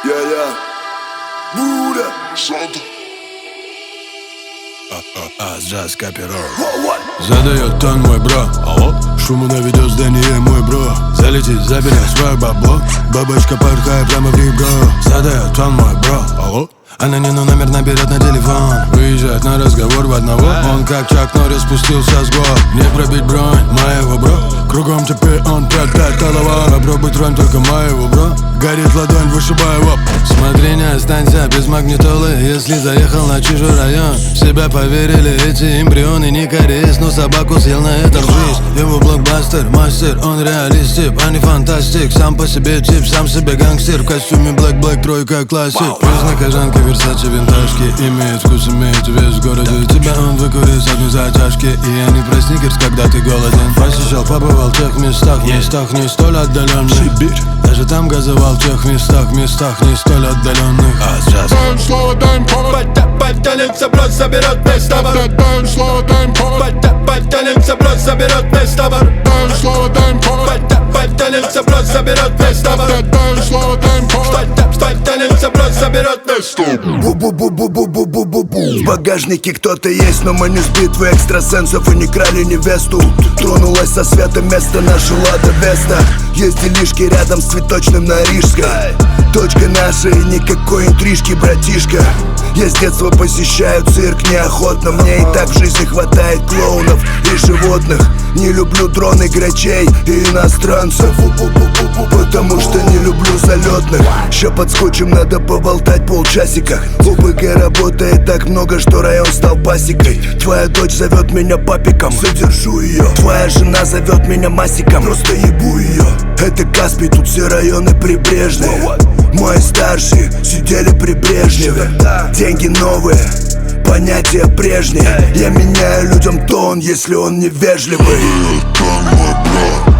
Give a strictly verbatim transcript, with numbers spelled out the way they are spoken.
Я-я Буда Санта А, джаз копиров задает тон мой бро. Алло? Шуму наведет здание мой бро. Залетит, заберет свой бабло. Бабочка порхает прямо в ребро. Задает тон мой бро. Алло? Анонимный номер наберет на телефон. Выезжает на разговор в одного. Он как Чак Норрис спустился с гор. Не пробить бронь моего бро. Кругом теперь он пять-пять голова. Попробуй тронь только моего бро. Горит ладонь, вышибай его. Смотри, не останься без магнитолы. Если заехал на чужой район. В себя поверили эти эмбрионы. Не корейс, но собаку съел на этом жизнь. Его блокбастер, мастер, он реалист тип, а не фантастик. Сам по себе тип, сам себе гангстер. В костюме Black Black, тройка классик. Признак кожанки, Версаче, винтажки. Имеет вкус, имеет вес в городе. Тебя он выкурит с одной затяжки. И я не про сникерс, когда ты голоден. Посещал, побывал в тех местах, местах не столь отдаленных. Сибирь. Даже там газовал в тех местах, местах не столь отдаленных. А джаз. Дай им слово, дай им повод. Подтянемся, брось, заберет весь товар. Дай им слово, дай им повод. Подтянемся, брось, заберет весь товар. Дай им слово, дай им повод. Подтянемся, брось, заберет весь товар. Дай им слово, дай им повод. Подтянемся, брось, заберет весь товар. Бу-бу-бу-бу-бу-бу-бу-бу. В багажнике кто-то есть, но мы не с битвы экстрасенсов и не крали невесту. Тронулась со света место наша Лада Веста. Есть делишки рядом с цветочным на Рижской. Точка наша и никакой интрижки, братишка. Я с детства посещаю цирк неохотно. Мне и так в жизни хватает клоунов и животных. Не люблю дроны, грачей и иностранцев, потому что не люблю залетных. Ща подскочим, надо поболтать полчасика. В ОБГ работает так много, что район стал пасекой. Твоя дочь зовет меня папиком, задержу ее. Твоя жена зовет меня масиком, просто ебу ее. Это Каспий, тут все районы прибрежные. Мои старшие сидели при Брежневе. Деньги новые, понятия прежние. Я меняю людям тон, если он невежливый. Тон, мой бро.